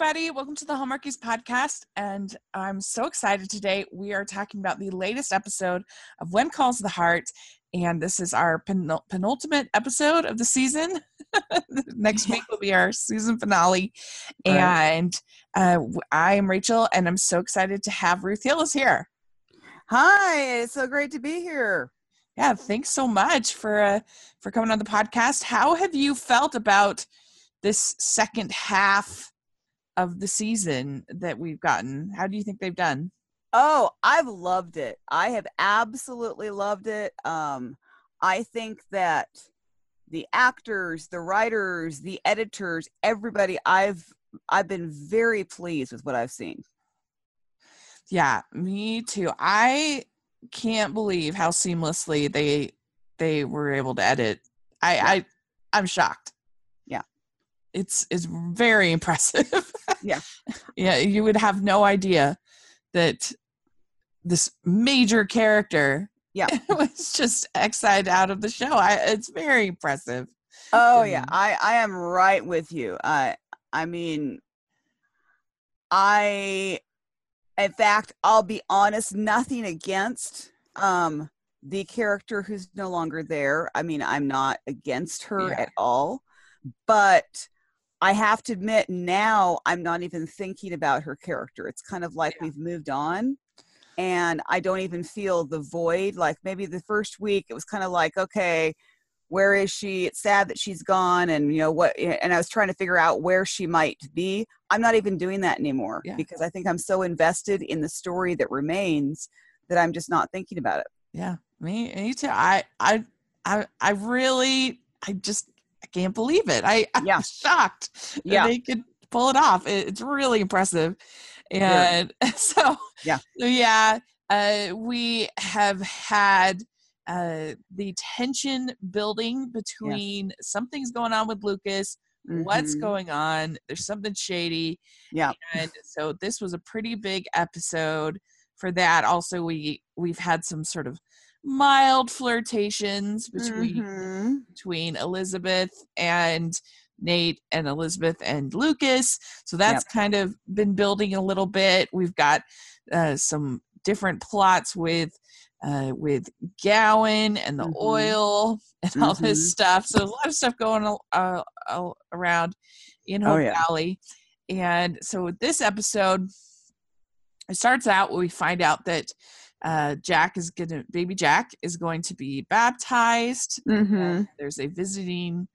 everybody. Welcome to the Hallmarkies podcast. And I'm so excited today. We are talking about the latest episode of When Calls the Heart. And this is our penultimate episode of the season. Next week will be our season finale. Right. And I am Rachel, and I'm so excited to have Ruth Hillis here. Hi, it's so great to be here. Yeah, thanks so much for coming on the podcast. How have you felt about this second half of the season that we've gotten? How do you think they've done? Oh, I've loved it. I have absolutely loved it. I think that the actors, the writers, the editors, everybody, I've been very pleased with what I've seen. Yeah, me too. I can't believe how seamlessly they were able to edit. I'm shocked. Yeah. It's very impressive. Yeah. Yeah, you would have no idea that this major character was just exiled out of the show. It's very impressive. Oh yeah, I am right with you. In fact, I'll be honest, nothing against the character who's no longer there. I mean, I'm not against her at all, but I have to admit now I'm not even thinking about her character. It's kind of like we've moved on, and I don't even feel the void. Like maybe the first week it was kind of like, okay, where is she? It's sad that she's gone, and you know what? And I was trying to figure out where she might be. I'm not even doing that anymore because I think I'm so invested in the story that remains that I'm just not thinking about it. Yeah, me too. I can't believe it. I'm shocked that they could pull it off. It's really impressive. And we have had the tension building between something's going on with Lucas. What's going on? There's something shady. Yeah. And so this was a pretty big episode for that. Also, we've had some sort of mild flirtations between Elizabeth and Nate and Elizabeth and Lucas. So that's kind of been building a little bit. We've got some different plots with Gowan and the oil and all this stuff. So a lot of stuff going around in Hope Valley. And so with this episode, it starts out where we find out that baby Jack is going to be baptized. There's a visiting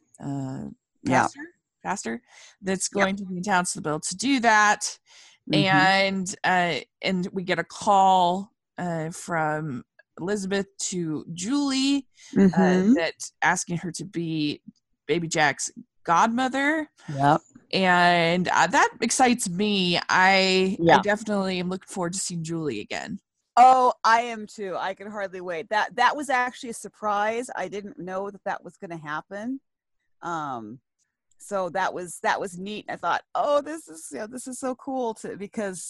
pastor that's going to be in town to be able to do that. And we get a call from Elizabeth to Julie that asking her to be baby Jack's godmother. Yep. And that excites me. I definitely am looking forward to seeing Julie again. Oh, I am too. I can hardly wait. That was actually a surprise. I didn't know that was going to happen. So that was neat. I thought, oh, this is so cool because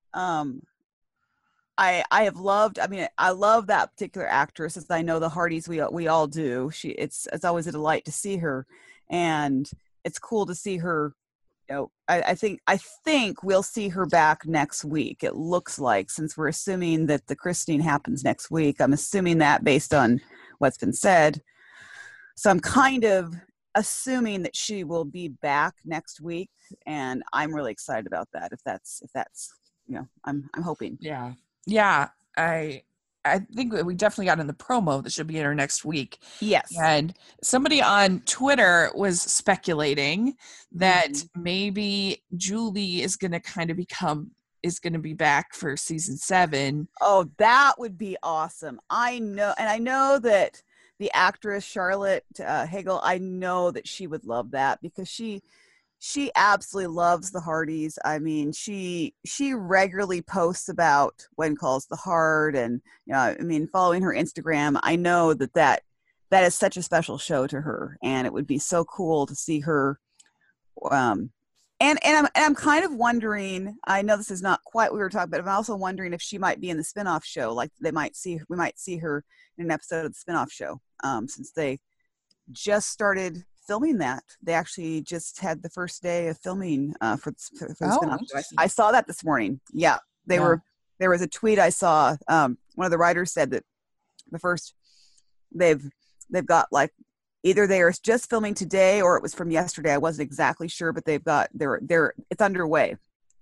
I have loved. I mean, I love that particular actress, as I know the Hardys we all do. It's always a delight to see her, and it's cool to see her. You know, I think we'll see her back next week. It looks like, since we're assuming that the christening happens next week. I'm assuming that based on what's been said. So I'm kind of assuming that she will be back next week, and I'm really excited about that. If that's I'm hoping. Yeah, I think we definitely got in the promo that should be in her next week. Yes. And somebody on Twitter was speculating that maybe Julie is going to be back for season 7. Oh, that would be awesome. I know that the actress Charlotte Hagel, I know that she would love that because she absolutely loves the Hardys. I mean, she regularly posts about When Calls the Heart, and following her Instagram, I know that is such a special show to her, and it would be so cool to see her. And I'm kind of wondering. I know this is not quite what we were talking about, but I'm also wondering if she might be in the spinoff show. Like we might see her in an episode of the spinoff show, since they just started filming that. They actually just had the first day of filming for the spinoff show. Interesting. I saw that this morning. Yeah, there was a tweet I saw. One of the writers said that the first they've got like either they are just filming today or it was from yesterday. I wasn't exactly sure, but they've got it's underway.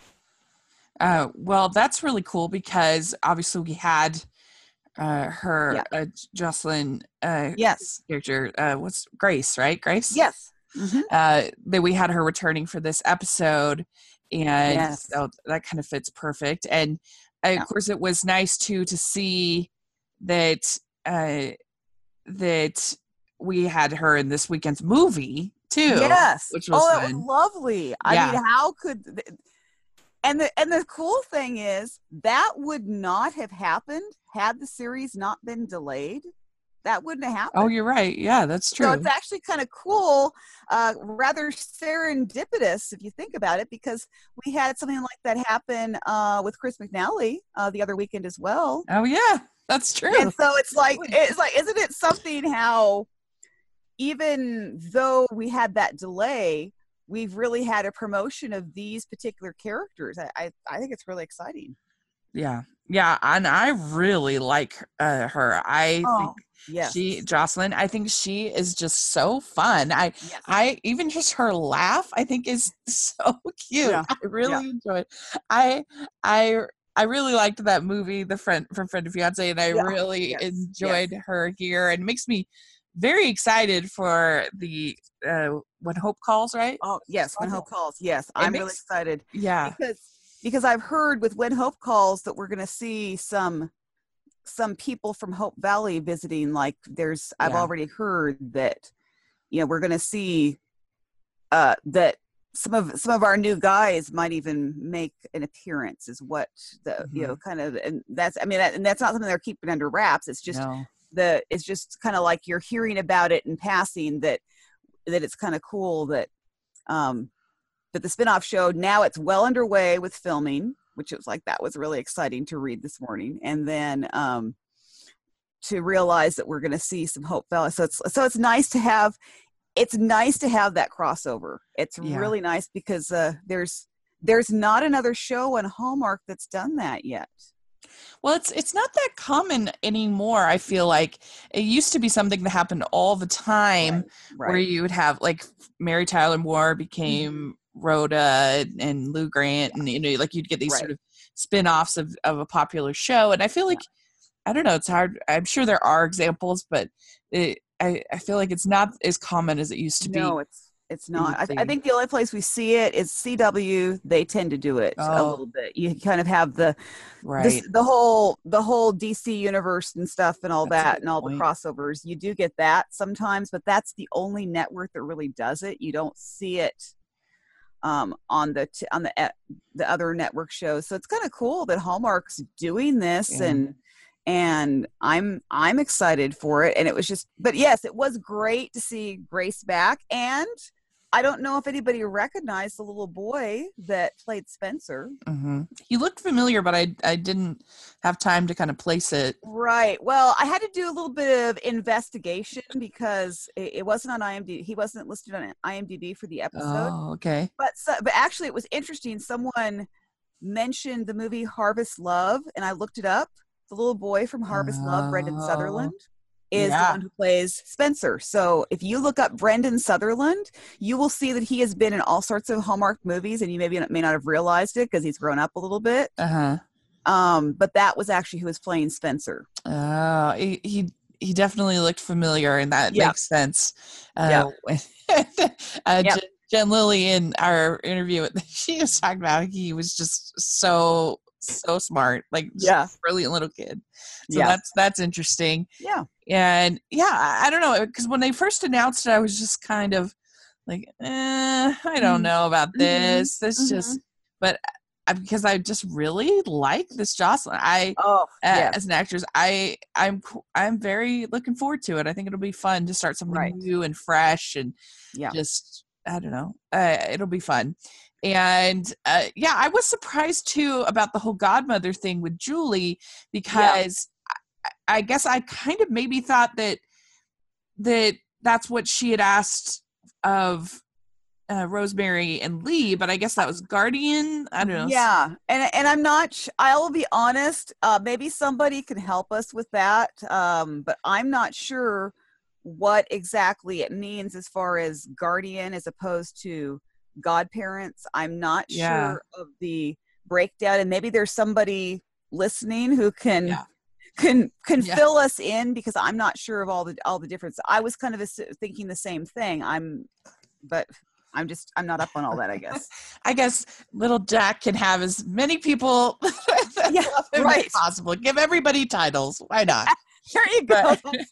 Well, that's really cool because obviously we had her Jocelyn yes character what's Grace, right? Grace. Yes. That we had her returning for this episode, and so that kind of fits perfect. And of course, it was nice too to see that that we had her in this weekend's movie too. Yes, which was it was lovely. I mean, how could? And the cool thing is that would not have happened had the series not been delayed. That wouldn't have happened. Oh, you're right. Yeah, that's true. So it's actually kind of cool, rather serendipitous if you think about it, because we had something like that happen with Chris McNally the other weekend as well. Oh yeah, that's true. And so it's like, isn't it something how even though we had that delay, we've really had a promotion of these particular characters. I think it's really exciting. Yeah, and I really like her. I think Jocelyn, I think she is just so fun. I even just her laugh, I think is so cute. Yeah. I really enjoy it. I really liked that movie, The Friend to Fiance, and I really enjoyed her here, and it makes me very excited for the When Hope Calls, right? Oh yes, When Hope Calls. Yes, I'm really excited. Yeah, because I've heard with When Hope Calls that we're going to see some people from Hope Valley visiting. Like I've already heard that we're going to see that some of our new guys might even make an appearance. Is what the kind of, and that's and that's not something they're keeping under wraps. It's just. It's just kind of like you're hearing about it in passing that it's kind of cool that the spinoff show now it's well underway with filming, which was like that was really exciting to read this morning, and then to realize that we're going to see some Hope Valley. So it's nice to have that crossover. It's really nice because there's not another show on Hallmark that's done that yet. Well, it's not that common anymore. I feel like it used to be something that happened all the time, where you would have like Mary Tyler Moore became Rhoda and Lou Grant, and like you'd get these sort of spin-offs of a popular show. And I feel like I don't know, it's hard. I'm sure there are examples, but I feel like it's not as common as it used to be. No, it's not. I think the only place we see it is CW. They tend to do it a little bit. You kind of have the whole DC universe and stuff and all that and all the crossovers. You do get that sometimes, but that's the only network that really does it. You don't see it on the other network shows. So it's kind of cool that Hallmark's doing this, and I'm excited for it. And it was just, but yes, it was great to see Grace back. And I don't know if anybody recognized the little boy that played Spencer. Mm-hmm. He looked familiar, but I didn't have time to kind of place it. Right. Well, I had to do a little bit of investigation because it wasn't on IMDb. He wasn't listed on IMDb for the episode. Oh, okay. But actually, it was interesting. Someone mentioned the movie Harvest Love, and I looked it up. The little boy from Harvest Love, Brendan Sutherland, is the one who plays Spencer. So if you look up Brendan Sutherland, you will see that he has been in all sorts of Hallmark movies, and you may not have realized it because he's grown up a little bit. But that was actually who was playing Spencer. He definitely looked familiar, and that makes sense. Jen Lilly in our interview, she was talking about he was just so smart, like brilliant little kid. So that's interesting. And I don't know, because when they first announced it, I was just kind of like, I don't know about this. But because I just really like this Jocelyn. As an actress, I'm very looking forward to it. I think it'll be fun to start something new and fresh, and just I don't know, it'll be fun. And I was surprised too about the whole godmother thing with Julie, because I guess I kind of maybe thought that that's what she had asked of Rosemary and Lee, but I guess that was Guardian. I don't know. Yeah, and I'm not. I'll be honest. Maybe somebody can help us with that. But I'm not sure what exactly it means as far as guardian as opposed to godparents. I'm not sure of the breakdown, and maybe there's somebody listening who can fill us in, because I'm not sure of all the difference. I was kind of thinking the same thing. But I'm not up on all that, I guess. I guess little Jack can have as many people as possible. Give everybody titles. Why not? There you go.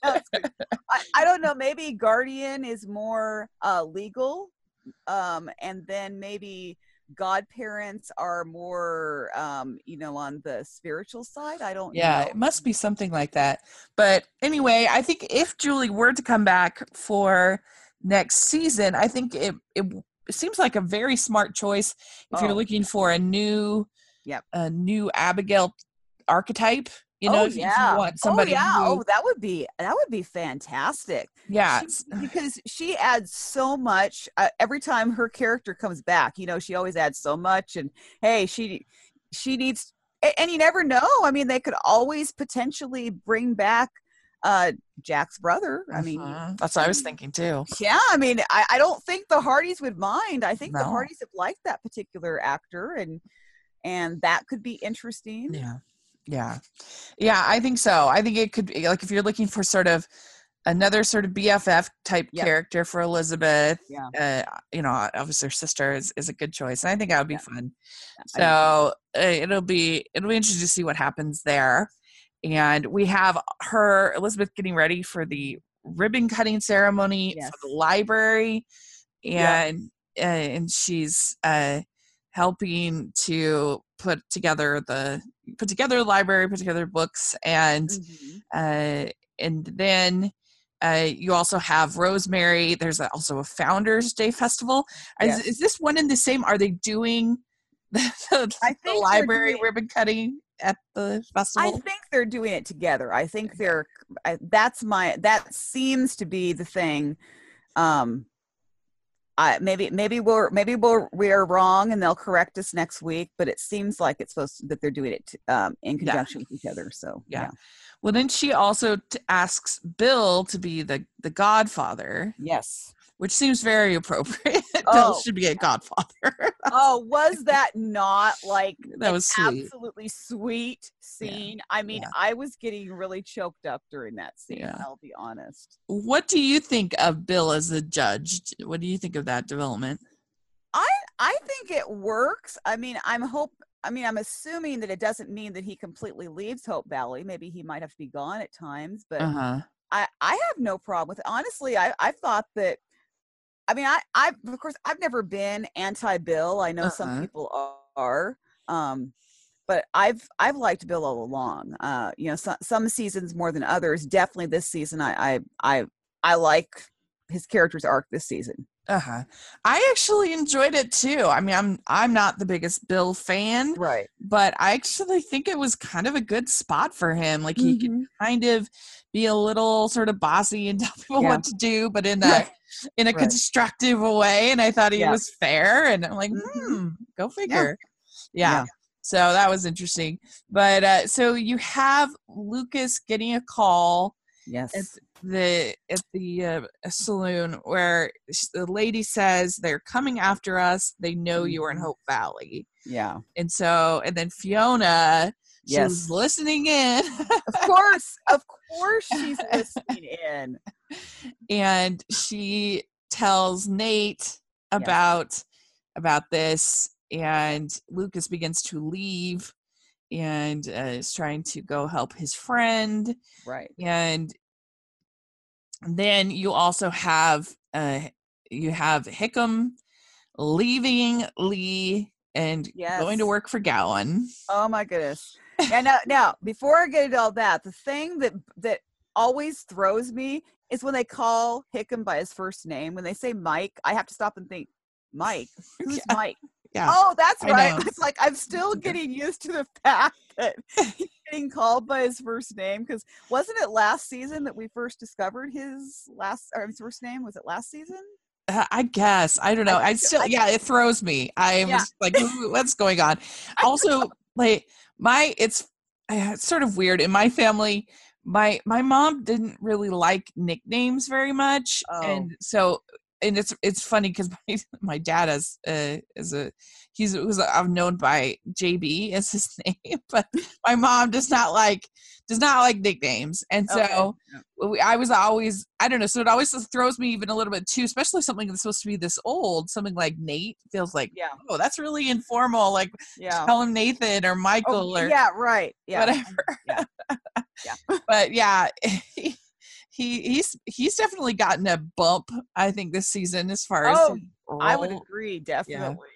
I don't know. Maybe guardian is more legal, and then maybe godparents are more, on the spiritual side. I don't know. Yeah, it must be something like that. But anyway, I think if Julie were to come back for next season, I think it seems like a very smart choice if you're looking for a new Abigail archetype. If you want somebody that would be fantastic. Yeah, because she adds so much every time her character comes back. She always adds so much, and hey, she needs, and you never know. I mean, they could always potentially bring back Jack's brother. I mean, that's what I was thinking too. Yeah, I mean, I don't think the Hardys would mind. I think the Hardys have liked that particular actor, and that could be interesting. Yeah, I think so. I think it could be, like, if you're looking for sort of another sort of BFF type character for Elizabeth, obviously her sister is a good choice, and I think that would be fun. So it'll be interesting to see what happens there. And we have Elizabeth getting ready for the ribbon cutting ceremony for the library, and she's helping to put together the library, put together books, and then you also have Rosemary. There's also a Founders Day festival. Is this one and the same? Are they doing the library ribbon cutting at the festival? I think they're doing it together. I think that seems to be the thing. Maybe we're wrong, and they'll correct us next week, but it seems like that they're doing it in conjunction with each other. So Well, then she also asks Bill to be the godfather. Yes. Which seems very appropriate. Bill should be a godfather. Was that not like that was sweet. Absolutely sweet scene? I mean, I was getting really choked up during that scene. I'll be honest. What do you think of Bill as a judge? What do you think of that development? I think it works. I mean, I'm assuming that it doesn't mean that he completely leaves Hope Valley. Maybe he might have to be gone at times, but I have no problem with it. Honestly, I thought that. I mean, I of course I've never been anti-Bill. I know some people are, but I've liked Bill all along. Some seasons more than others. Definitely this season, I like his character's arc this season. I actually enjoyed it too. I mean, I'm not the biggest Bill fan, right? But I actually think it was kind of a good spot for him. Like he could kind of be a little sort of bossy and tell people what to do, but in a constructive way. And I thought he was fair. And I'm like, go figure. Yeah. So that was interesting. But so you have Lucas getting a call. Yes. At the saloon where the lady says they're coming after us. They know you are in Hope Valley. Yeah. And then Fiona, she's listening in. Of course she's listening in. And she tells Nate about this, and Lucas begins to leave and is trying to go help his friend. Right. And then you also have Hickam leaving Lee and going to work for Gowan. Oh my goodness. And now before I get into all that, the thing that always throws me is when they call Hickam by his first name. When they say Mike, I have to stop and think, Mike? Who's Mike? Yeah. Oh, that's right. It's like I'm still getting used to the fact that he's getting called by his first name, because wasn't it last season that we first discovered his first name? Was it last season? I guess. I don't know. It throws me. I'm just like, what's going on? Also, like it's sort of weird in my family. My mom didn't really like nicknames very much, and so it's funny because my dad I'm known by JB as his name, but my mom does not like nicknames, and so I was always, I don't know, so it always throws me even a little bit too, especially something that's supposed to be this old. Something like Nate feels like, oh, that's really informal, like tell him Nathan or Michael or whatever. But he's definitely gotten a bump, I think, this season as far as I would agree, definitely.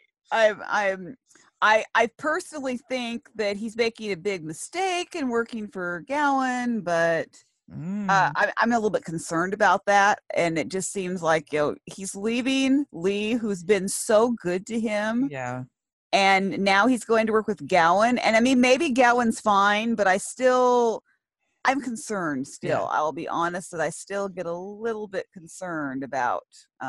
I personally think that he's making a big mistake in working for Gowan, but I'm a little bit concerned about that, and it just seems like he's leaving Lee, who's been so good to him, and now he's going to work with Gowan. And I mean, maybe Gowan's fine, but I'm concerned still. I'll be honest that I still get a little bit concerned about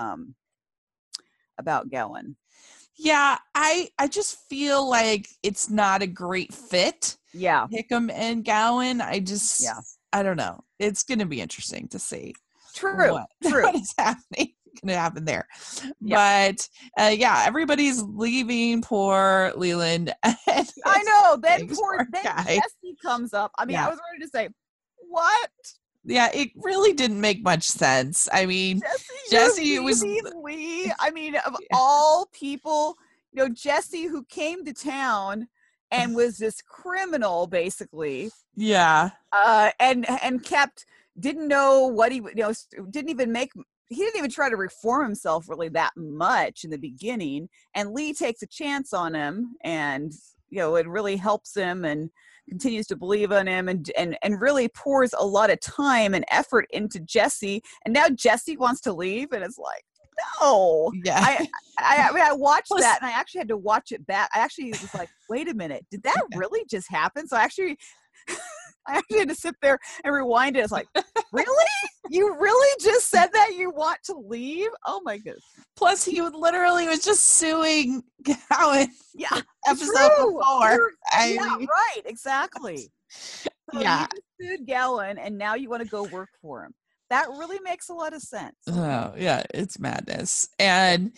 Gowan. Yeah, I just feel like it's not a great fit. Yeah. Hickam and Gowan. I don't know. It's going to be interesting to see. True. What is happening? Going to happen there. But everybody's leaving poor Leland. I know. Then Jesse comes up. I mean, I was ready to say, what? Yeah, it really didn't make much sense. I mean, Jesse was Lee. I mean, of all people, Jesse, who came to town and was this criminal, basically. Yeah. And didn't know what he didn't even try to reform himself really that much in the beginning. And Lee takes a chance on him, and it really helps him and continues to believe in him, and really pours a lot of time and effort into Jesse. And now Jesse wants to leave, and it's like, no. Yeah. I watched that, and I actually had to watch it back. I actually was like, wait a minute, did that really just happen? So I actually had to sit there and rewind it. It's like, really? You really just said that you want to leave? Oh my goodness. Plus, he literally was just suing Gowan. Yeah. Episode before. Right. Exactly. So you sued Gowan, and now you want to go work for him. That really makes a lot of sense. Oh, yeah. It's madness. And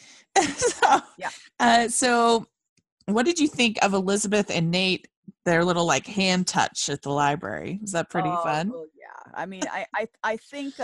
so what did you think of Elizabeth and Nate, their little hand touch at the library? Was that pretty fun? Well, yeah. I mean, I think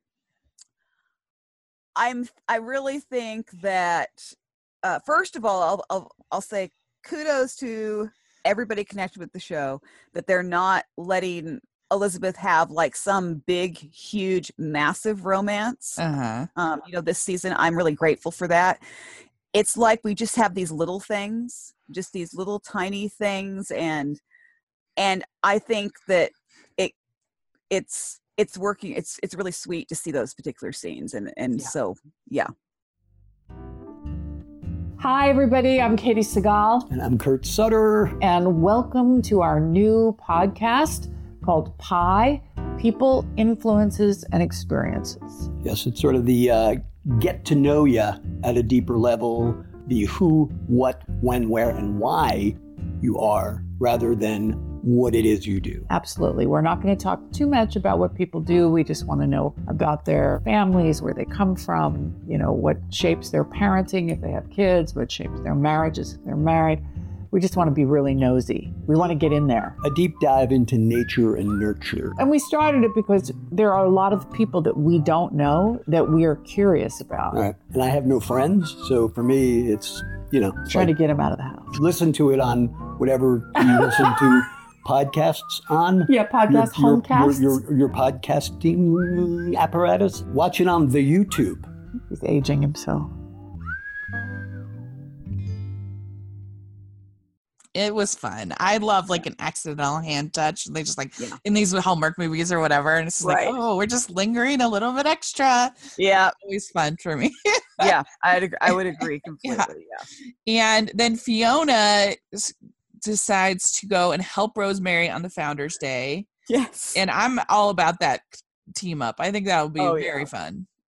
I really think that first of all, I'll say kudos to everybody connected with the show, that they're not letting Elizabeth have some big, huge, massive romance. This season, I'm really grateful for that. It's like we just have these little things, just these little tiny things, and I think that it's working. It's really sweet to see those particular scenes, and so yeah. Hi, everybody. I'm Katie Segal. And I'm Kurt Sutter. And welcome to our new podcast called PIE, People, Influences, and Experiences. Yes, it's sort of the get to know you at a deeper level, the who, what, when, where, and why you are, rather than what it is you do. Absolutely. We're not going to talk too much about what people do. We just want to know about their families, where they come from, what shapes their parenting if they have kids, what shapes their marriages if they're married. We just want to be really nosy. We want to get in there. A deep dive into nature and nurture. And we started it because there are a lot of people that we don't know that we are curious about. Right. And I have no friends, so for me, it's, trying to get them out of the house. Listen to it on whatever you listen to podcasts on. Yeah, homecasts. Your podcasting apparatus. Watch it on the YouTube. He's aging himself. It was fun. I love an accidental hand touch. They just in these Hallmark movies or whatever. And it's just we're just lingering a little bit extra. Yeah. Always fun for me. Yeah, I would agree completely. Yeah. And then Fiona decides to go and help Rosemary on the Founders Day. Yes. And I'm all about that team up. I think that will be very fun.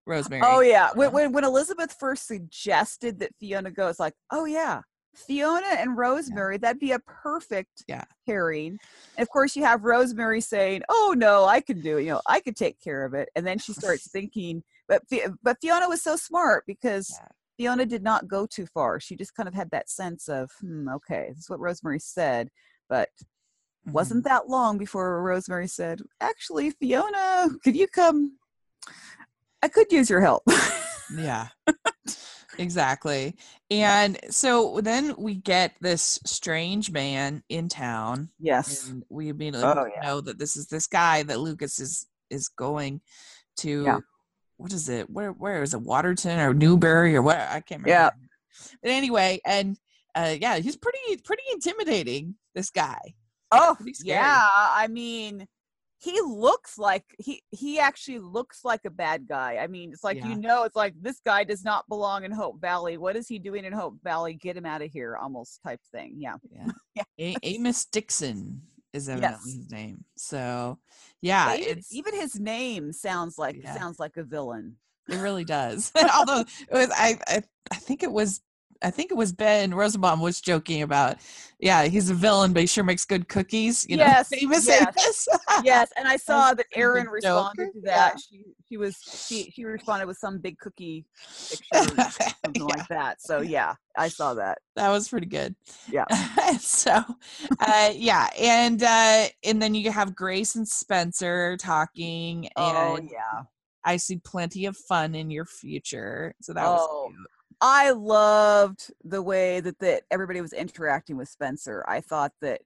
Rosemary. Oh yeah. When Elizabeth first suggested that Fiona go, it's like, oh yeah, Fiona and Rosemary, that'd be a perfect pairing. And of course you have Rosemary saying, oh no, I can do it, I could take care of it. And then she starts thinking, but Fiona was so smart because Fiona did not go too far. She just kind of had that sense of, okay, this is what Rosemary said, but wasn't that long before Rosemary said, actually, Fiona, could you come? I could use your help. Yeah, exactly. And so then we get this strange man in town. Yes. And we immediately know that this is this guy that Lucas is going to. Yeah. What is it? Where is it? Waterton or Newbury or what? I can't remember. Yeah. But anyway, and he's pretty intimidating, this guy. Oh, yeah. I mean, he looks like he actually looks like a bad guy. I mean, it's like, it's like this guy does not belong in Hope Valley. What is he doing in Hope Valley? Get him out of here, almost type thing. Yeah. Amos Dixon is evidently his name. So yeah, even his name sounds like a villain. It really does. Although it was, I think it was Ben Rosenbaum was joking about, he's a villain, but he sure makes good cookies. Yes. Yes. And I saw that Erin responded to that. She responded with some big cookie picture, or something like that. So I saw that. That was pretty good. Yeah. So, and then you have Grace and Spencer talking. And I see plenty of fun in your future. So that was cute. I loved the way that everybody was interacting with Spencer. I thought that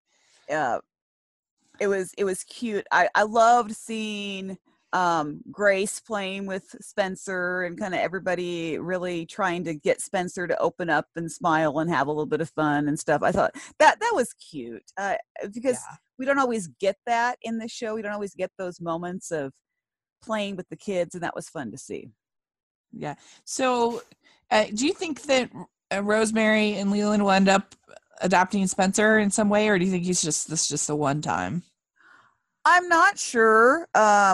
it was cute. I loved seeing Grace playing with Spencer and kind of everybody really trying to get Spencer to open up and smile and have a little bit of fun and stuff. I thought that was cute because we don't always get that in the show. We don't always get those moments of playing with the kids, and that was fun to see. Yeah. So do you think that Rosemary and Leland will end up adopting Spencer in some way, or do you think this is just a one time? I'm not sure.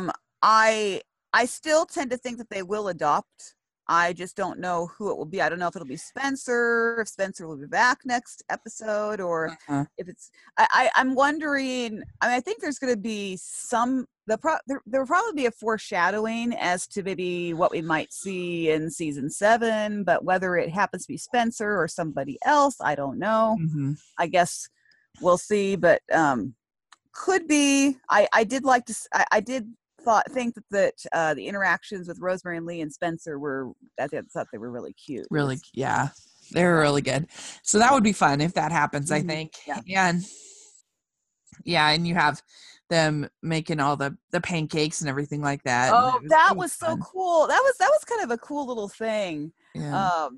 I still tend to think that they will adopt. I just don't know who it will be. I don't know if it'll be Spencer, if Spencer will be back next episode, or if it's. I'm wondering. I think there's going to be some. There will probably be a foreshadowing as to maybe what we might see in season 7, but whether it happens to be Spencer or somebody else, I don't know. I guess we'll see, but could be. I did like to. I did think that the interactions with Rosemary and Lee and Spencer were. I thought they were really cute. Really, yeah, they were really good. So that would be fun if that happens. I think, and you have them making all the pancakes and everything like that. Oh, that was so cool. That was kind of a cool little thing. Yeah.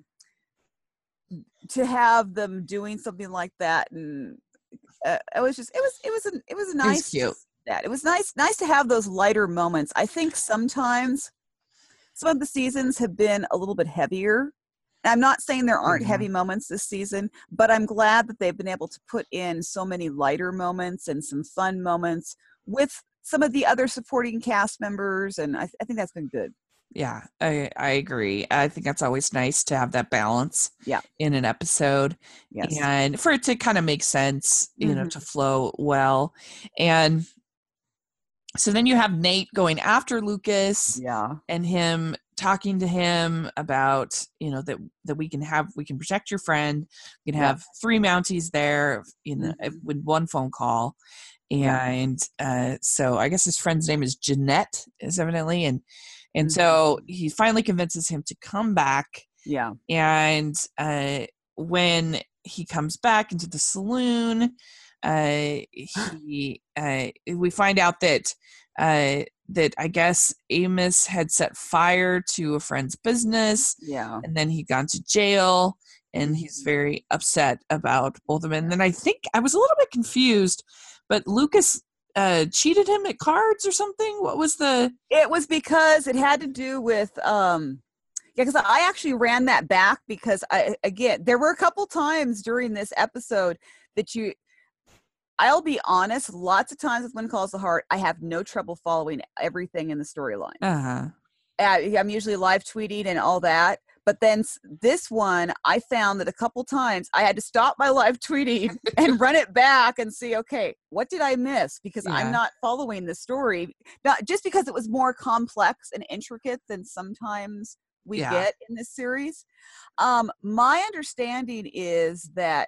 To have them doing something like that, and it was a nice. It was cute. It was nice to have those lighter moments. I think sometimes some of the seasons have been a little bit heavier. I'm not saying there aren't heavy moments this season, but I'm glad that they've been able to put in so many lighter moments and some fun moments with some of the other supporting cast members, and I think that's been good. Yeah, I agree. I think that's always nice to have that balance in an episode. Yes. And for it to kind of make sense, to flow well. And so then you have Nate going after Lucas and him talking to him about, that we can protect your friend. We can have 3 Mounties there, with one phone call. And so I guess his friend's name is Jeanette, is evidently. And so he finally convinces him to come back. Yeah. And when he comes back into the saloon, we find out that I guess Amos had set fire to a friend's business. Yeah. And then he'd gone to jail, and he's very upset about both of them. And then I think I was a little bit confused, but Lucas cheated him at cards or something. What was it was because it had to do with because I actually ran that back because there were a couple times during this episode that I'll be honest, lots of times with When Calls the Heart, I have no trouble following everything in the storyline. I'm usually live tweeting and all that. But then this one, I found that a couple times I had to stop my live tweeting and run it back and see, okay, what did I miss? Because I'm not following the story, not just because it was more complex and intricate than sometimes we get in this series. My understanding is that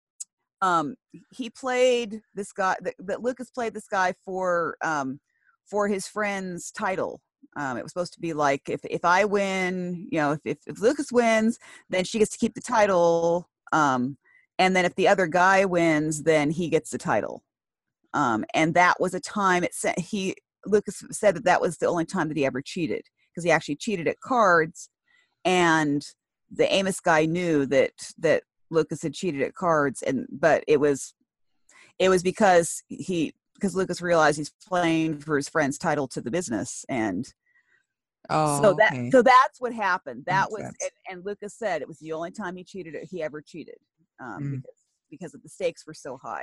he played this guy, that Lucas played this guy for his friend's title. It was supposed to be like, if I win, if Lucas wins, then she gets to keep the title. And then if the other guy wins, then he gets the title. And that was a time Lucas said that was the only time that he ever cheated, because he actually cheated at cards, and the Amos guy knew that Lucas had cheated at cards, but it was because Lucas realized he's playing for his friend's title to the business, and so that's what happened. That was, and Lucas said it was the only time he ever cheated, because the stakes were so high.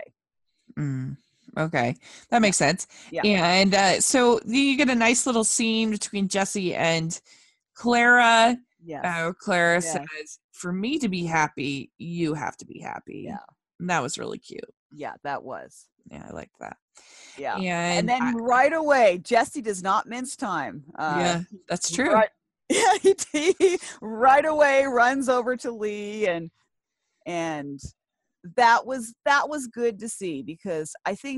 Okay, that makes sense. Yeah, and so you get a nice little scene between Jesse and Clara. Yes. Clara says, "For me to be happy, you have to be happy." Yeah, and that was really cute. Yeah, that was. Yeah, I like that. Yeah, and then right away, Jesse does not mince time. Yeah, that's true. He right away runs over to Lee, and that was good to see, because I think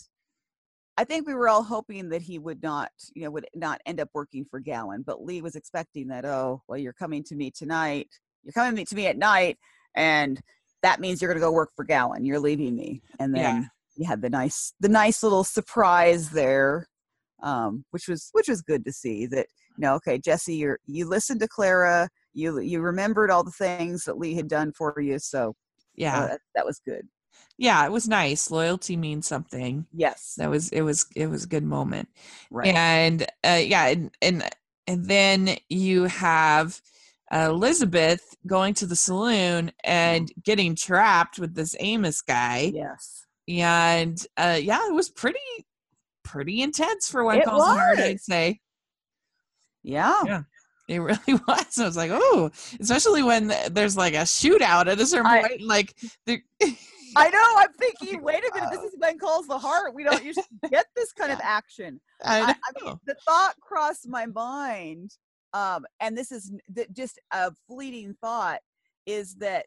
we were all hoping that he would not end up working for Gowan, but Lee was expecting that, you're coming to me tonight. You're coming to me at night, and that means you're going to go work for Gowan. You're leaving me. And then you had the nice little surprise there, which was good to see that, okay, Jesse, you listened to Clara, you remembered all the things that Lee had done for you. So that was good. Yeah, it was nice. Loyalty means something. Yes. It was a good moment. Right. And and then you have Elizabeth going to the saloon and getting trapped with this Amos guy. Yes. And it was pretty intense for one calls hard, I'd say. Yeah. It really was. I was like, oh, especially when there's like a shootout at a certain point, like I know. I'm thinking, wait a minute. This is When Calls the Heart. We don't usually get this kind of action. I mean, the thought crossed my mind, and this is just a fleeting thought, is that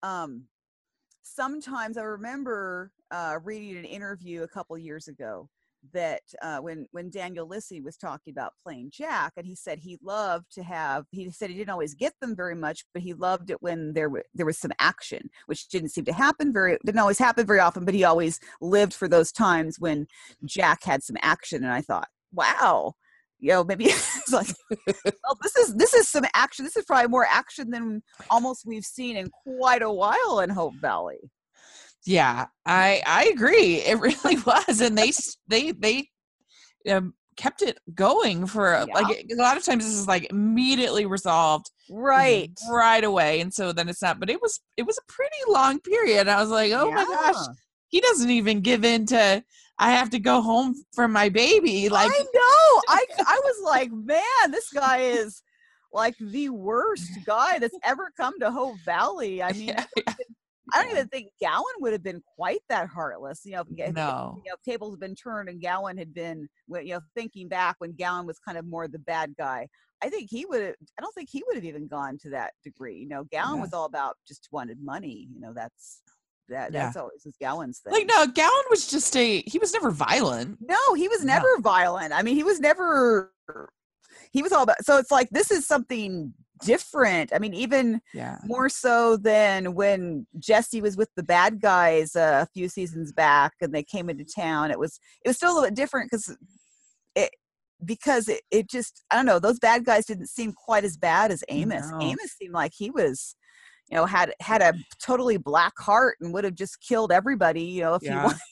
sometimes I remember reading an interview a couple years ago that when Daniel Lissy was talking about playing Jack, and he said he said he didn't always get them very much, but he loved it when there was some action, which didn't always happen very often, but he always lived for those times when Jack had some action. And I thought, wow, maybe it's like, well, this is some action. This is probably more action than almost we've seen in quite a while in Hope Valley. Yeah, I agree. It really was, and they kept it going for like a lot of times. This is like immediately resolved right away, and so then it's not. But it was a pretty long period. I was like, oh my gosh, he doesn't even give in to. I have to go home for my baby. Like, I know. I was like, man, this guy is like the worst guy that's ever come to Hope Valley. I mean. I don't even think Gowan would have been quite that heartless. If tables had been turned and Gowan had been, thinking back when Gowan was kind of more the bad guy, I don't think he would have even gone to that degree. Gowan was all about just wanted money. That's always was Gowan's thing. Like, no, Gowan was he was never violent. No, he was never violent. I mean, he was all about, so it's like, this is something different. I mean, even more so than when Jesse was with the bad guys a few seasons back and they came into town. It was still a little bit different because it just, I don't know, those bad guys didn't seem quite as bad as Amos. No. Amos seemed like he was, had a totally black heart and would have just killed everybody, if he wanted.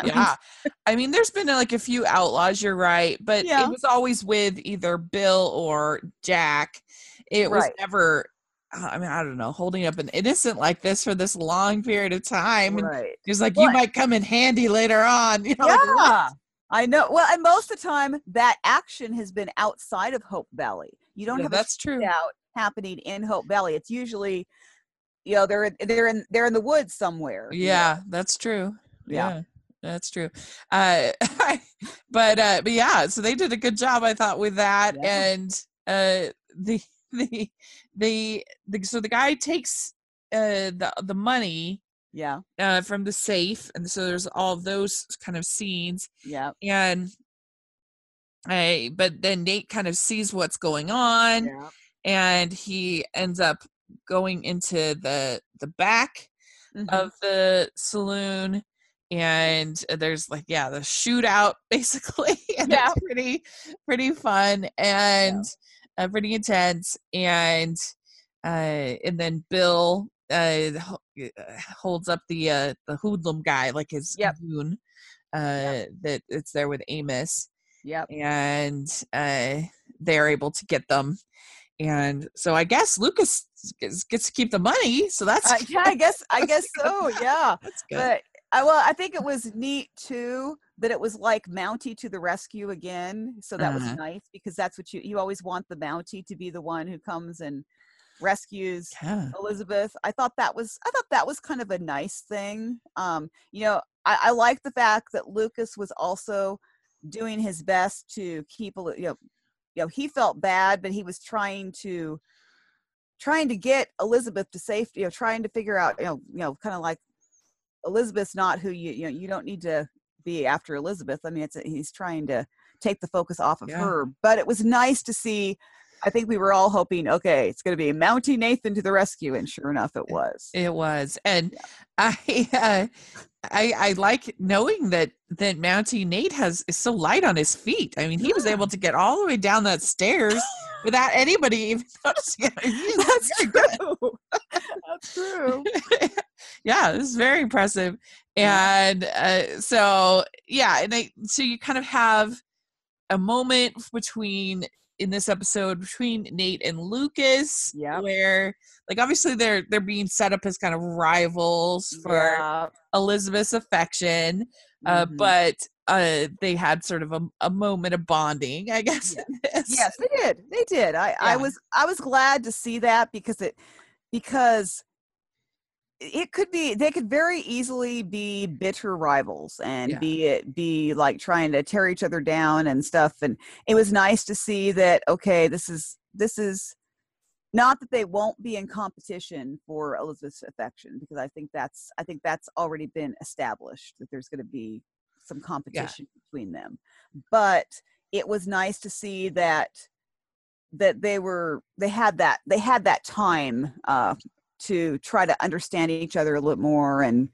I mean, there's been like a few outlaws, you're right, but it was always with either Bill or Jack. It was never, I mean, I don't know, holding up an innocent like this for this long period of time. Right. And it's like, you might come in handy later on. I know. Well, and most of the time that action has been outside of Hope Valley. You don't have that's a true. shootout happening in Hope Valley. It's usually, they're in the woods somewhere. Yeah, that's true. Yeah. That's true. But yeah, so they did a good job, I thought, with that. Yeah. And so the guy takes the money from the safe, and so there's all of those kind of scenes. Yeah. And but then Nate kind of sees what's going on, and he ends up going into the back of the saloon, and there's like the shootout basically, and it's pretty fun and pretty intense, and then Bill holds up the hoodlum guy, like his goon, that it's there with Amos. And they're able to get them, and so I guess Lucas gets to keep the money. So that's I guess so. Yeah, that's good. But I think it was neat too that it was like Mountie to the rescue again. So that was nice, because that's what you always want the Mountie to be the one who comes and rescues Elizabeth. I thought that was kind of a nice thing. I like the fact that Lucas was also doing his best to keep, he felt bad, but he was trying to get Elizabeth to safety, trying to figure out, kind of like Elizabeth's not who you don't need to be after Elizabeth. I mean, he's trying to take the focus off of her, but it was nice to see. I think we were all hoping, okay, it's going to be Mountie Nathan to the rescue, and sure enough, it was. It was, and I like knowing that Mountie Nate is so light on his feet. I mean, he was able to get all the way down that stairs without anybody even noticing it. That's true. That's true. Yeah, this is very impressive. And so you kind of have a moment in this episode between Nate and Lucas, where like obviously they're being set up as kind of rivals for Elizabeth's affection, but they had sort of a moment of bonding, I guess. Yes, they did. I was glad to see that, because it could be, they could very easily be bitter rivals and be like trying to tear each other down and stuff. And it was nice to see that, okay, this is not that they won't be in competition for Elizabeth's affection, because I think that's already been established, that there's going to be some competition between them. But it was nice to see that they had that time to try to understand each other a little more, and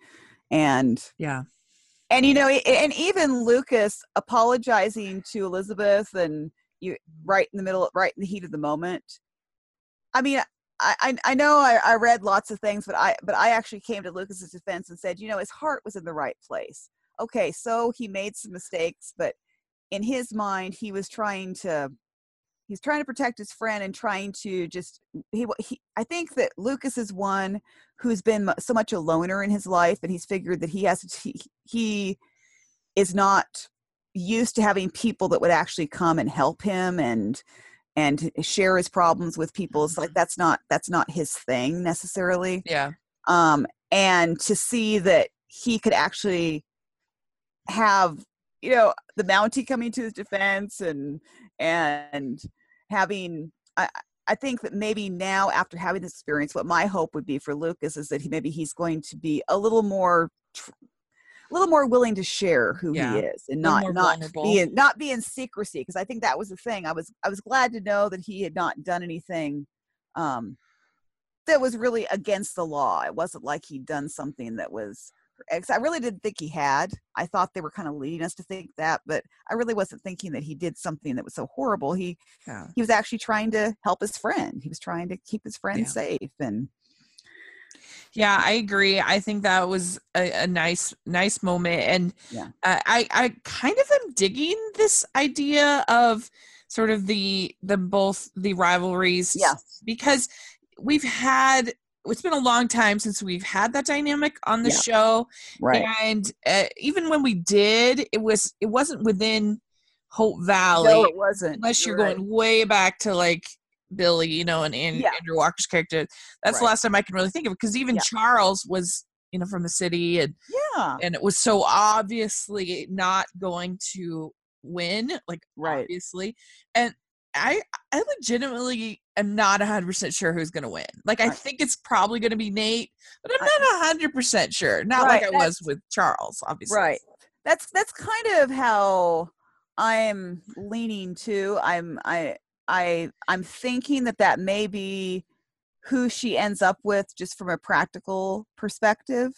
even Lucas apologizing to Elizabeth, and right in the heat of the moment. I mean, I know I read lots of things, but I actually came to Lucas's defense and said, his heart was in the right place. Okay, so he made some mistakes, but in his mind, he's trying to protect his friend, and trying to I think that Lucas is one who's been so much a loner in his life, and he's figured that he is not used to having people that would actually come and help him and share his problems with people. It's like that's not his thing necessarily. And to see that he could actually have the Mountie coming to his defense, and having, I think that maybe now, after having this experience, what my hope would be for Lucas is that he's going to be a little more willing to share who he is, and not be in secrecy. Because I think that was the thing. I was glad to know that he had not done anything that was really against the law. It wasn't like he'd done something that was. I really didn't think he had. I thought they were kind of leading us to think that, but I really wasn't thinking that he did something that was so horrible. He was actually trying to help his friend. He was trying to keep his friend safe. And I agree. I think that was a nice moment. And I kind of am digging this idea of sort of both the rivalries, because we've had it's been a long time since we've had that dynamic on the Yeah. show. Right. And even when we did, it wasn't within Hope Valley. No, it wasn't. Unless you're going way back to like Billy, you know, and Yeah. Andrew Walker's character. That's the Right. last time I can really think of it, because even Yeah. Charles was, you know, from the city, and Yeah. and it was so obviously not going to win, like Right. obviously. And I legitimately am not 100% sure who's going to win. Like, I Right. think it's probably going to be Nate, but I'm not 100% sure. Not Right, like I was with Charles, obviously. Right. That's kind of how I'm leaning to. I'm thinking that may be who she ends up with, just from a practical perspective.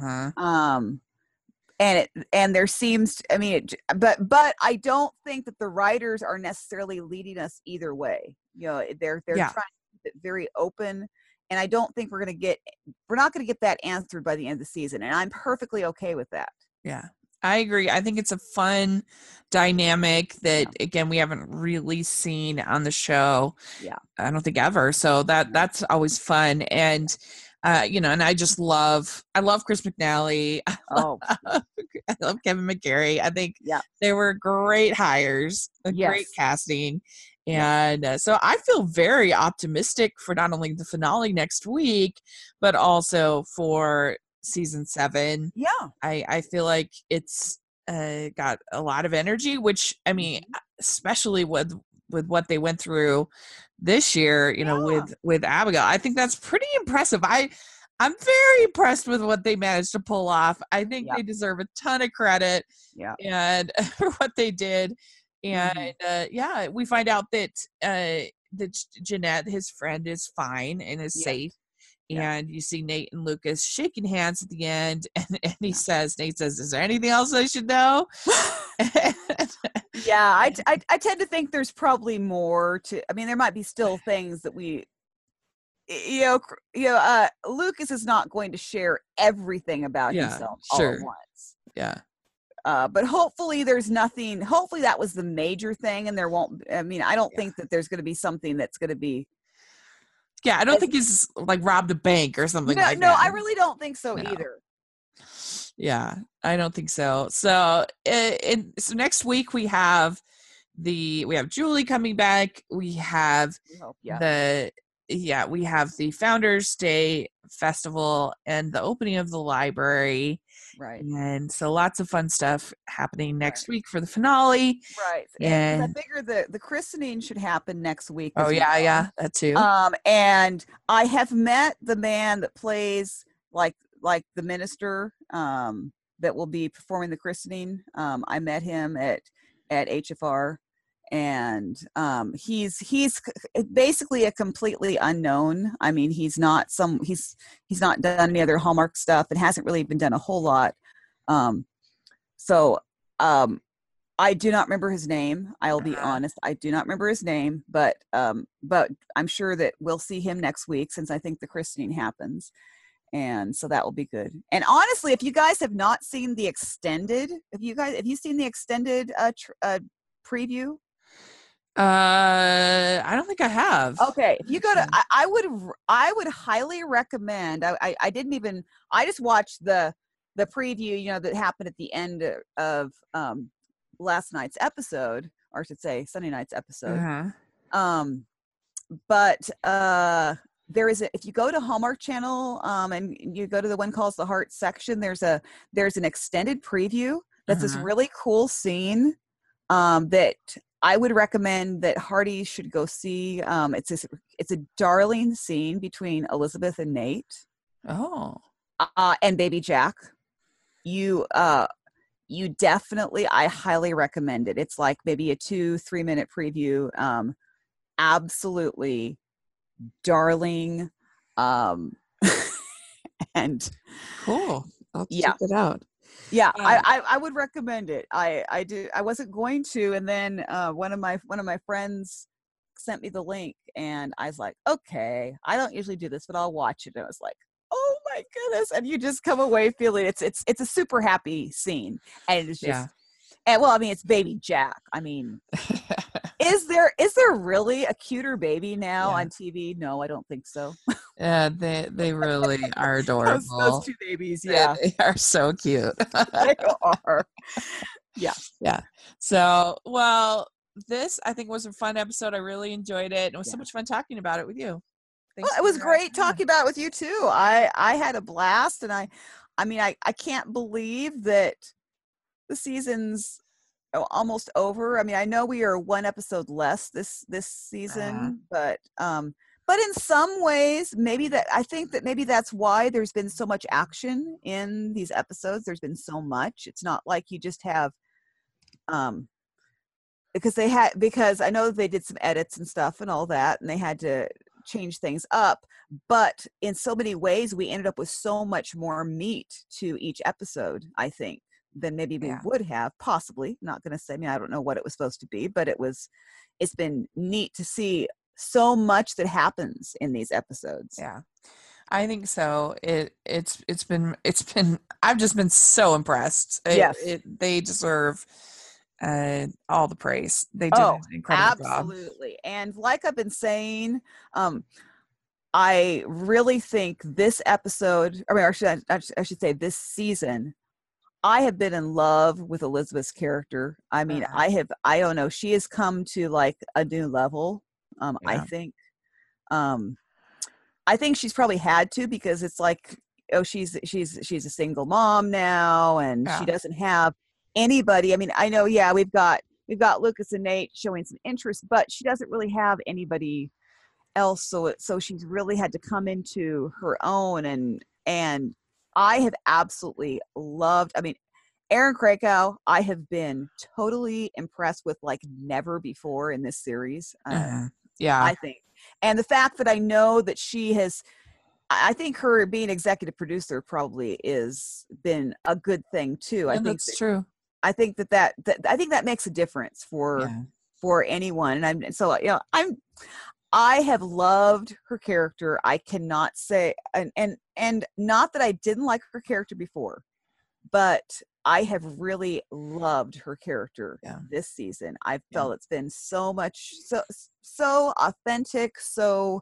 And there seems, I mean, but I don't think that the writers are necessarily leading us either way. You know, they're trying to keep it very open, and I don't think we're not going to get that answered by the end of the season, and I'm perfectly okay with that. Yeah, I agree. I think it's a fun dynamic that, again, we haven't really seen on the show. Yeah, I don't think ever. So that's always fun. And you know, and I love Chris McNally. Oh, I love Kevin McGarry. I think yeah, they were great hires, great casting. And so I feel very optimistic for not only the finale next week, but also for season 7. Yeah. I feel like it's got a lot of energy, which, I mean, especially with what they went through this year, you know, with Abigail, I think that's pretty impressive. I'm very impressed with what they managed to pull off. I think they deserve a ton of credit and for what they did. And we find out that Jeanette, his friend, is fine and is safe. And you see Nate and Lucas shaking hands at the end, and Nate says, "Is there anything else I should know?" I tend to think there's probably more to. I mean, there might be still things that we, Lucas is not going to share everything about himself all at once. Yeah. But hopefully there's nothing. Hopefully that was the major thing, and there won't. I mean, I don't think that there's going to be something that's going to be. Yeah, I don't think he's like robbed a bank or something like that. No, I really don't think so either. Yeah, I don't think so. So, so next week we have Julie coming back. We have we have the Founders Day Festival and the opening of the library. Right. And so lots of fun stuff happening next week for the finale. Right. And I figure the christening should happen next week. Oh, yeah, that too. And I have met the man that plays like the minister that will be performing the christening. I met him at HFR, and he's basically a completely unknown. I mean, he's not done any other Hallmark stuff and hasn't really been done a whole lot. So I do not remember his name. I'll be honest. I do not remember his name, but I'm sure that we'll see him next week, since I think the christening happens. And so that will be good. And honestly, if you guys have not seen the extended, have you seen the extended preview? I don't think I have. Okay, if you go to, I would highly recommend. I just watched the preview, you know, that happened at the end of last night's episode, or I should say Sunday night's episode. But there is if you go to Hallmark Channel and you go to the one calls the Heart section, there's an extended preview that's this really cool scene that I would recommend that Hardy should go see. It's a darling scene between Elizabeth and Nate. Oh. And baby Jack. You definitely, I highly recommend it. It's like maybe a 2-3 minute preview. Absolutely darling. And cool. I'll check it out. Yeah, I would recommend it. I do. I wasn't going to, and then one of my friends sent me the link, and I was like, okay, I don't usually do this, but I'll watch it. And I was like, oh my goodness! And you just come away feeling it's a super happy scene, and it's just, and well, I mean, it's baby Jack. I mean, is there really a cuter baby now on TV? No, I don't think so. Yeah, they really are those adorable. two babies, yeah. They are so cute. They are. Yeah. Yeah. So, well, this I think was a fun episode. I really enjoyed it. It was so much fun talking about it with you. Well, Thanks it was for, great yeah. talking about it with you too. I had a blast, and I mean, I can't believe that the season's almost over. I mean, I know we are one episode less this season, but in some ways, I think that maybe that's why there's been so much action in these episodes. There's been so much. It's not like you just have because I know they did some edits and stuff and all that, and they had to change things up, but in so many ways we ended up with so much more meat to each episode, I think, than maybe we would have possibly. Not going to say, I mean, I don't know what it was supposed to be, but it's been neat to see so much that happens in these episodes. Yeah, I think so. It's been I've just been so impressed. Yes. They deserve all the praise. They did an incredible job. Absolutely. And like I've been saying, I really think this episode, I should say this season, I have been in love with Elizabeth's character. I mean, I don't know, she has come to like a new level. I think she's probably had to, because it's like, she's a single mom now, and she doesn't have anybody. I mean, I know, we've got Lucas and Nate showing some interest, but she doesn't really have anybody else. So she's really had to come into her own, and I have absolutely loved, I mean, Erin Krakow, I have been totally impressed with like never before in this series. I think. And the fact that I know that she has, I think her being executive producer probably is been a good thing too. I think that's true. I think that I think that makes a difference for anyone. And I have loved her character. I cannot say, and not that I didn't like her character before, but I have really loved her character this season. I felt it's been so much, so authentic, so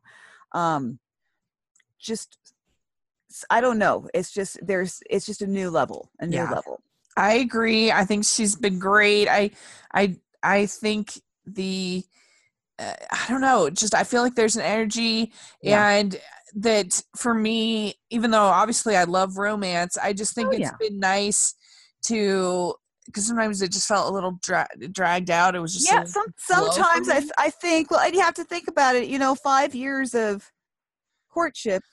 just, I don't know. It's just it's just a new level, level. I agree. I think she's been great. I think I don't know, just I feel like there's an energy, and that for me, even though obviously I love romance, I just think it's been nice to, because sometimes it just felt a little dragged out. It was just sometimes I think, well, you have to think about it, 5 years of courtship,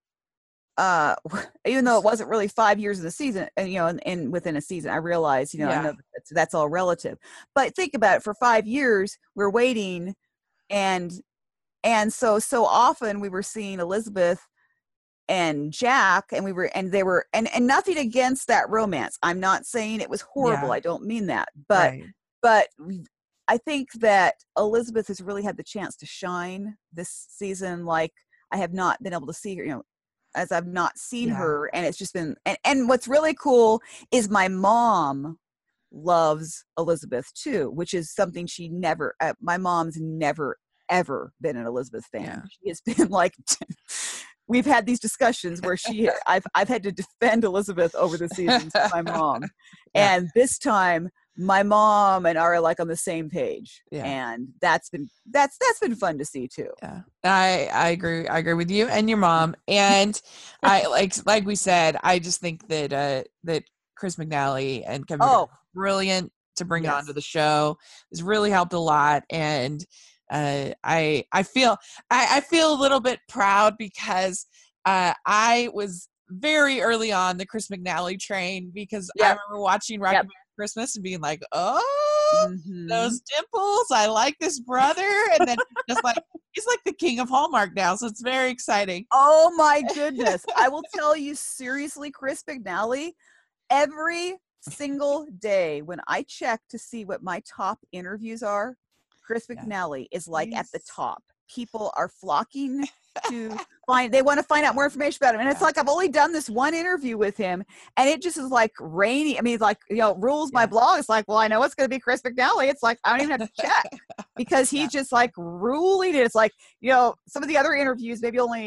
even though it wasn't really 5 years of the season, and within a season, I realize, I know that's all relative, but think about it, for 5 years we're waiting, and so often we were seeing Elizabeth and Jack, and they were nothing against that romance. I'm not saying it was horrible. I don't mean that, but I think that Elizabeth has really had the chance to shine this season, like I have not been able to see her, as I've not seen her, and it's just been, and what's really cool is my mom loves Elizabeth too, which is something she never, my mom's never ever been an Elizabeth fan. She has been like, we've had these discussions where I've had to defend Elizabeth over the seasons with my mom, and this time my mom and I are like on the same page, and that's been fun to see too. I agree with you and your mom, and I like we said, I just think that Chris McNally and Kevin are brilliant to bring onto the show. It's really helped a lot, and I feel a little bit proud, because I was very early on the Chris McNally train, because I remember watching Rocky Mountain Christmas and being like, those dimples, I like this brother, and then just like, he's like the king of Hallmark now, so it's very exciting. Oh my goodness. I will tell you seriously, Chris McNally, every single day when I check to see what my top interviews are, Chris McNally is like at the top. People are flocking to they want to find out more information about him. And it's like, I've only done this one interview with him, and it just is like rainy. I mean, like, rules my blog. It's like, well, I know it's going to be Chris McNally. It's like, I don't even have to check, because he's just like ruling it. It's like, some of the other interviews maybe only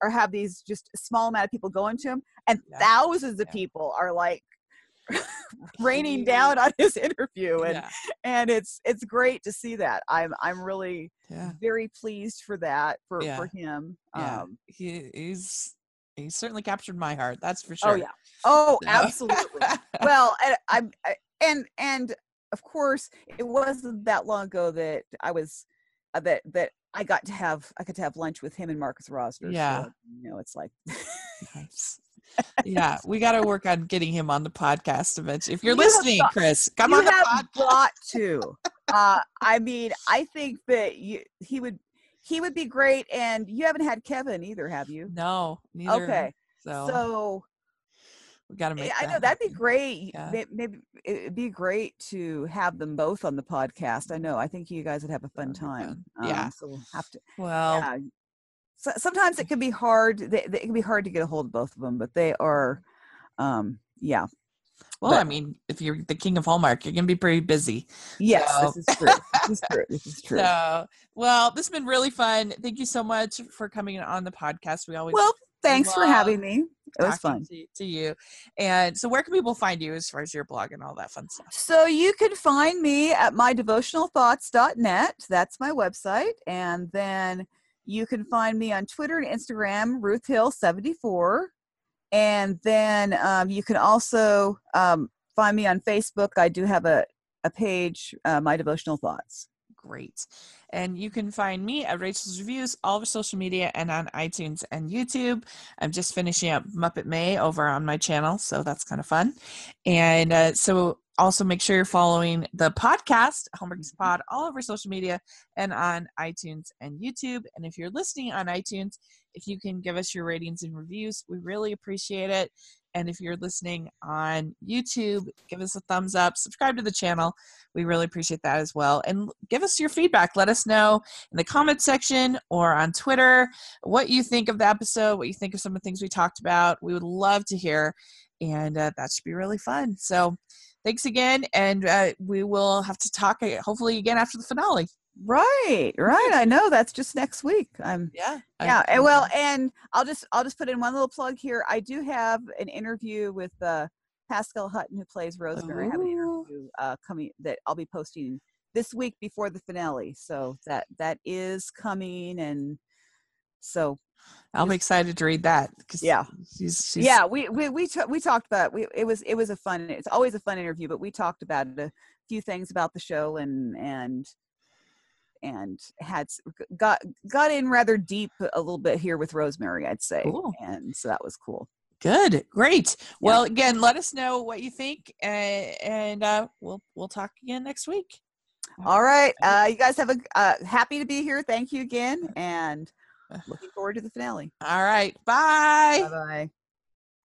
or have these just small amount of people going to him, and Yeah. thousands of Yeah. people are like raining down on his interview, and Yeah. and it's great to see that. I'm really Yeah. very pleased for that for Yeah. him. Yeah. He's certainly captured my heart. That's for Oh sure. yeah. Oh, So- absolutely. Well, and of course, it wasn't that long ago that I was that I got to have lunch with him and Marcus Rosner. Yeah. So, you know, it's like Nice. Yeah, we got to work on getting him on the podcast eventually. If you're You have listening, got- Chris, come you on the have podcast. got to. I mean, I think that he would be great. And you haven't had Kevin either, have you? No, neither. Okay. So, So we got to make. I that know that'd be happen. great. Yeah. Maybe it'd be great to have them both on the podcast. I know. I think you guys would have a fun That would be time. fun. Yeah. So we'll have to. Well, Yeah. So sometimes it can be hard. It can be hard to get a hold of both of them, but they are. Yeah. well, but- I mean, if you're the king of Hallmark, you're gonna be pretty busy. Yes, So- this is true. This is true. This is true. So, well, this has been really fun. Thank you so much for coming on the podcast. We always Well, thanks for love having me. It was talking fun. to you. And so, where can people find you as far as your blog and all that fun stuff? So you can find me at mydevotionalthoughts.net. That's my website. And then you can find me on Twitter and Instagram, RuthHill74. And then you can also find me on Facebook. I do have a page, My Devotional Thoughts. Great. And you can find me at Rachel's Reviews, all over social media and on iTunes and YouTube. I'm just finishing up Muppet May over on my channel, so that's kind of fun. And so also make sure you're following the podcast, Hallmark Geeks Pod, all over social media and on iTunes and YouTube. And if you're listening on iTunes, if you can give us your ratings and reviews, we really appreciate it. And if you're listening on YouTube, give us a thumbs up, subscribe to the channel. We really appreciate that as well. And give us your feedback. Let us know in the comment section or on Twitter what you think of the episode, what you think of some of the things we talked about. We would love to hear, and that should be really fun. So thanks again, and we will have to talk hopefully again after the finale. Right. I know that's just next week. Yeah. And well, and I'll just put in one little plug here. I do have an interview with Pascal Hutton, who plays Rosemary. I have an interview coming that I'll be posting this week before the finale. So that is coming, and so I'll be excited to read that. 'Cause Yeah. she's yeah, we talked about it was a fun. It's always a fun interview, but we talked about a few things about the show and had got in rather deep a little bit here with Rosemary, I'd say. Cool. And so that was cool. Good, great. Well, again, let us know what you think, and we'll talk again next week. All right, you guys have a happy to be here. Thank you again, and looking forward to the finale. All right, bye. Bye.